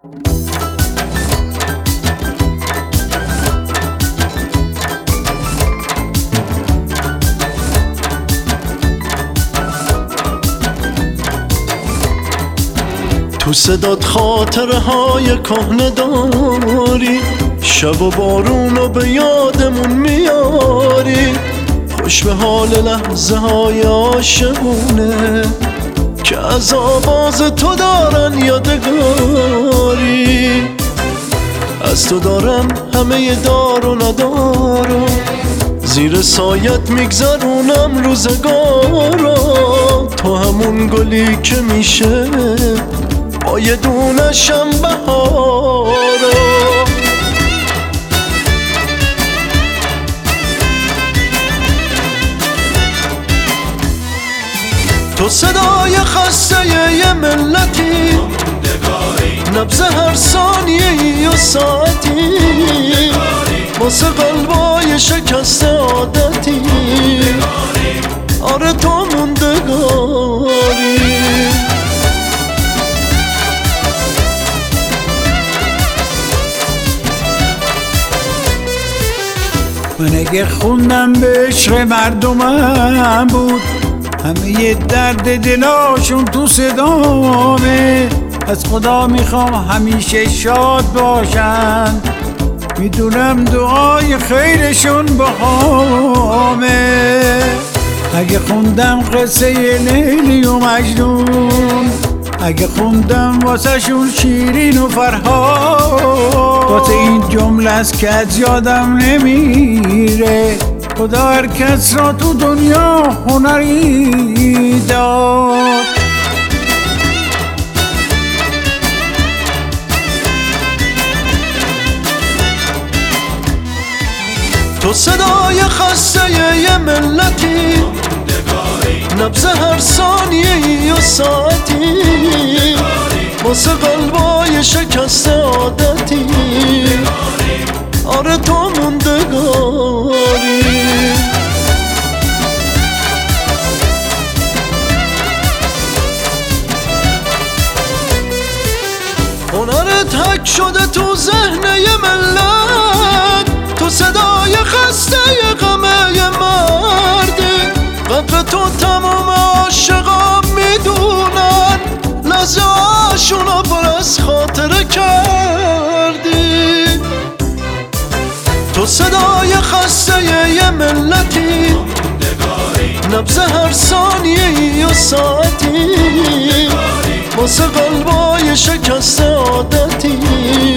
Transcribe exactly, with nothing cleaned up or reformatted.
تو صدات خاطره های کهنه داری، شب و بارونو به یادمون میاری. خوش به حال لحظه های عاشقونه که از آواز تو دارن یادگاری. از تو دارم همه دار و ندارم، زیر سایت میگذرونم روزگارا. تو همون گلی که میشه با یه دونشم بهارا. تو صدای خسته یه ملتی، نبض هر ثانیه و ساعتی، واسه قلبای شکسته عادتی. آره تو موندگاری. من اگه خوندم به عشق مردمم بود، همه یه درد دلاشون تو صدامه. از خدا میخوام همیشه شاد باشن، میدونم دعای خیرشون بهامه. اگه خوندم قصه لیلی و مجنون، اگه خوندم واسه شون شیرین و فرهاد، واسه این جمله است که از یادم نمیره. خدا هر کس را تو دنیا هنری داد. تو صدای خسته یه ملتی، نبض هر ثانیه و ساعتی، واسه قلبای شکسته عادتی. آره تو موندگاری. هنرت حک شده تو ذهن یه ملت، تو صدای خسته یه غمه یه مردی. قدر تو تمام عاشقا میدونن، لحظه هاشونو پر از خاطره کردی. تو صدای خسته یه ملتی، نبض هر ثانیه و ساعتی، واسه قلبای شکسته عادتی.